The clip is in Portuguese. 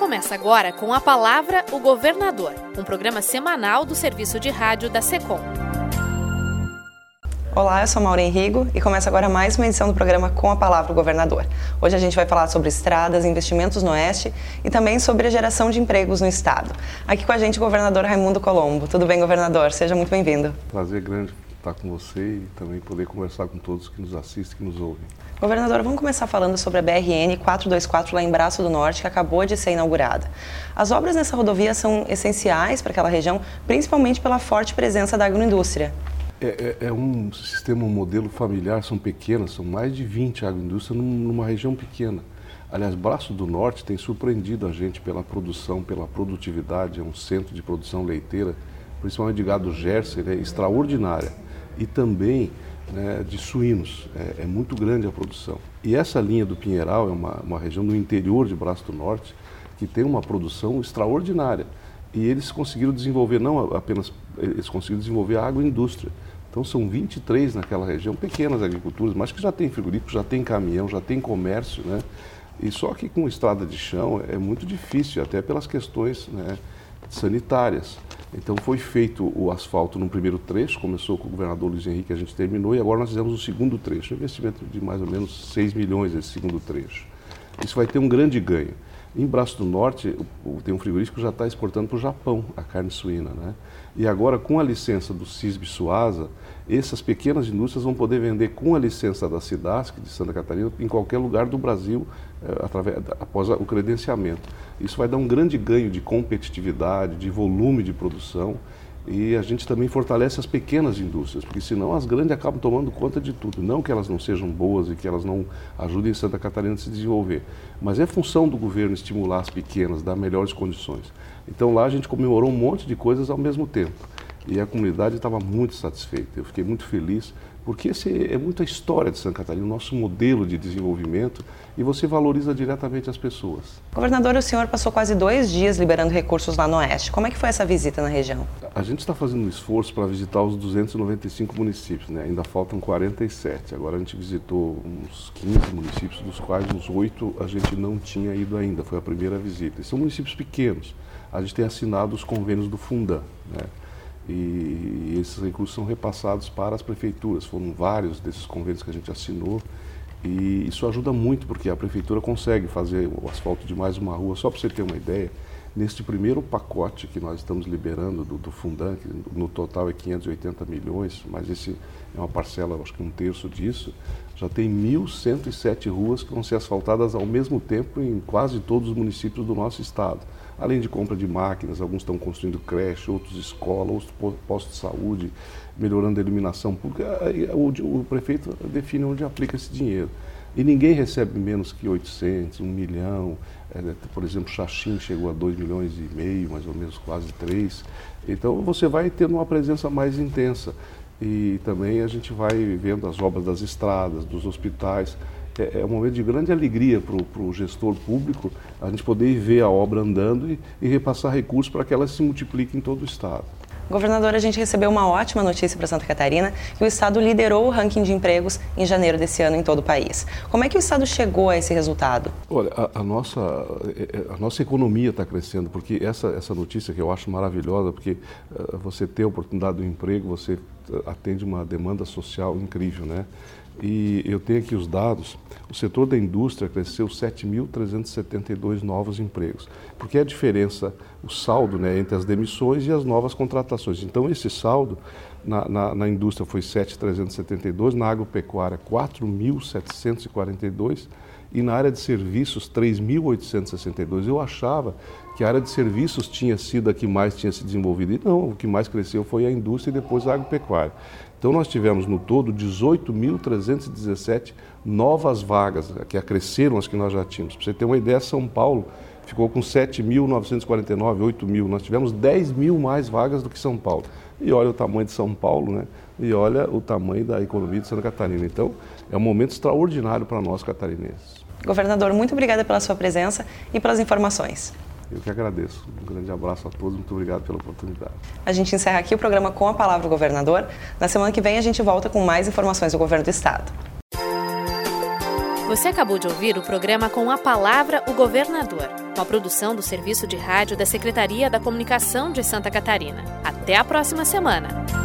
Começa agora com a Palavra o Governador, um programa semanal do Serviço de Rádio da Secom. Olá, eu sou Maura Henrigo e começa agora mais uma edição do programa Com a Palavra o Governador. Hoje a gente vai falar sobre estradas, investimentos no Oeste e também sobre a geração de empregos no Estado. Aqui com a gente o governador Raimundo Colombo. Tudo bem, governador? Seja muito bem-vindo. Prazer grande estar com você e também poder conversar com todos que nos assistem, que nos ouvem. Governador, vamos começar falando sobre a BRN 424 lá em Braço do Norte, que acabou de ser inaugurada. As obras nessa rodovia são essenciais para aquela região, principalmente pela forte presença da agroindústria. É um sistema, um modelo familiar, são pequenas, são mais de 20 agroindústrias numa região pequena. Aliás, Braço do Norte tem surpreendido a gente pela produção, pela produtividade, é um centro de produção leiteira, principalmente de gado Jersey, extraordinária. E também de suínos, é muito grande a produção. E essa linha do Pinheiral é uma região do interior de Braço do Norte que tem uma produção extraordinária. E eles conseguiram desenvolver, não apenas, eles conseguiram desenvolver a agroindústria. Então são 23 naquela região, pequenas agriculturas, mas que já tem frigorífico, já tem caminhão, já tem comércio, né? E só que com estrada de chão é muito difícil, até pelas questões sanitárias. Então foi feito o asfalto no primeiro trecho, começou com o governador Luiz Henrique, a gente terminou, e agora nós fizemos o segundo trecho, um investimento de mais ou menos 6 milhões esse segundo trecho. Isso vai ter um grande ganho. Em Braço do Norte, tem um frigorífico que já está exportando para o Japão a carne suína, né? E agora, com a licença do CISB-Suasa, essas pequenas indústrias vão poder vender com a licença da SIDASC, de Santa Catarina, em qualquer lugar do Brasil, após o credenciamento. Isso vai dar um grande ganho de competitividade, de volume de produção, e a gente também fortalece as pequenas indústrias, porque senão as grandes acabam tomando conta de tudo. Não que elas não sejam boas e que elas não ajudem Santa Catarina a se desenvolver, mas é função do governo estimular as pequenas, dar melhores condições. Então lá a gente comemorou um monte de coisas ao mesmo tempo e a comunidade estava muito satisfeita. Eu fiquei muito feliz, porque esse é muita história de Santa Catarina, o nosso modelo de desenvolvimento, e você valoriza diretamente as pessoas. Governador, o senhor passou quase 2 dias liberando recursos lá no Oeste. Como é que foi essa visita na região? A gente está fazendo um esforço para visitar os 295 municípios, né? Ainda faltam 47. Agora a gente visitou uns 15 municípios, dos quais uns 8 a gente não tinha ido ainda, foi a primeira visita. E são municípios pequenos. A gente tem assinado os convênios do Fundan, né? E esses recursos são repassados para as prefeituras. Foram vários desses convênios que a gente assinou e isso ajuda muito, porque a prefeitura consegue fazer o asfalto de mais uma rua. Só para você ter uma ideia, neste primeiro pacote que nós estamos liberando do Fundan, que no total é 580 milhões, mas esse é uma parcela, acho que 1/3 disso, já tem 1.107 ruas que vão ser asfaltadas ao mesmo tempo em quase todos os municípios do nosso estado. Além de compra de máquinas, alguns estão construindo creche, outros escola, outros postos de saúde, melhorando a iluminação pública. O prefeito define onde aplica esse dinheiro. E ninguém recebe menos que 800, 1 milhão. Por exemplo, Xaxim chegou a 2,5 milhões, mais ou menos quase 3. Então você vai tendo uma presença mais intensa. E também a gente vai vendo as obras das estradas, dos hospitais. É um momento de grande alegria para o gestor público a gente poder ver a obra andando e repassar recursos para que ela se multiplique em todo o estado. Governador, a gente recebeu uma ótima notícia para Santa Catarina, que o estado liderou o ranking de empregos em janeiro desse ano em todo o país. Como é que o estado chegou a esse resultado? Olha, a nossa economia está crescendo, porque essa notícia que eu acho maravilhosa, porque você ter a oportunidade do emprego, você atende uma demanda social incrível, né? E eu tenho aqui os dados, o setor da indústria cresceu 7.372 novos empregos, porque é a diferença, o saldo, entre as demissões e as novas contratações. Então esse saldo na indústria foi 7.372, na agropecuária 4.742 e na área de serviços 3.862. Eu achava que a área de serviços tinha sido a que mais tinha se desenvolvido, e não, o que mais cresceu foi a indústria e depois a agropecuária. Então nós tivemos no todo 18.317 novas vagas, que acresceram as que nós já tínhamos. Para você ter uma ideia, São Paulo ficou com 7.949, 8.000. Nós tivemos 10.000 mais vagas do que São Paulo. E olha o tamanho de São Paulo, né? E olha o tamanho da economia de Santa Catarina. Então, é um momento extraordinário para nós catarinenses. Governador, muito obrigada pela sua presença e pelas informações. Eu que agradeço. Um grande abraço a todos, muito obrigado pela oportunidade. A gente encerra aqui o programa Com a Palavra o Governador. Na semana que vem a gente volta com mais informações do Governo do Estado. Você acabou de ouvir o programa Com a Palavra, o Governador, uma produção do Serviço de Rádio da Secretaria da Comunicação de Santa Catarina. Até a próxima semana!